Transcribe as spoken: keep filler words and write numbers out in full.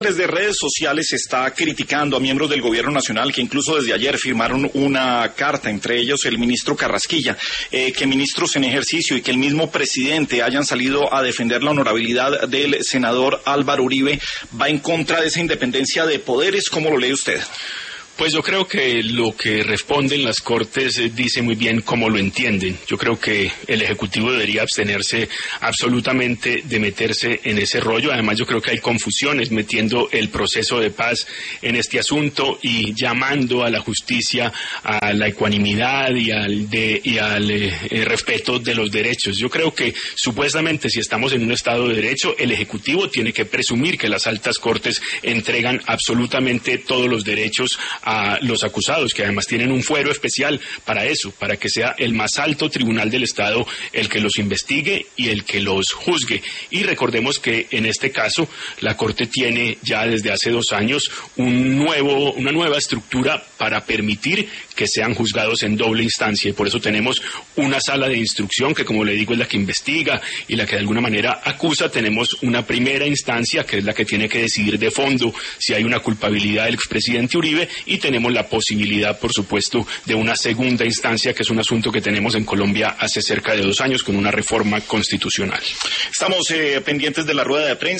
Desde redes sociales se está criticando a miembros del gobierno nacional que incluso desde ayer firmaron una carta, entre ellos el ministro Carrasquilla, eh, que ministros en ejercicio y que el mismo presidente hayan salido a defender la honorabilidad del senador Álvaro Uribe, va en contra de esa independencia de poderes. ¿Cómo lo lee usted? Pues yo creo que lo que responden las Cortes eh, dice muy bien cómo lo entienden. Yo creo que el Ejecutivo debería abstenerse absolutamente de meterse en ese rollo. Además, yo creo que hay confusiones metiendo el proceso de paz en este asunto y llamando a la justicia a la ecuanimidad y al, de, y al eh, respeto de los derechos. Yo creo que supuestamente si estamos en un Estado de Derecho, el Ejecutivo tiene que presumir que las altas Cortes entregan absolutamente todos los derechos a los acusados, que además tienen un fuero especial para eso, para que sea el más alto tribunal del Estado el que los investigue y el que los juzgue. Y recordemos que en este caso la Corte tiene ya desde hace dos años un nuevo, una nueva estructura para permitir que sean juzgados en doble instancia, y por eso tenemos una sala de instrucción que, como le digo, es la que investiga y la que de alguna manera acusa. Tenemos una primera instancia que es la que tiene que decidir de fondo si hay una culpabilidad del expresidente Uribe, y tenemos la posibilidad, por supuesto, de una segunda instancia, que es un asunto que tenemos en Colombia hace cerca de dos años con una reforma constitucional. Estamos eh, pendientes de la rueda de prensa.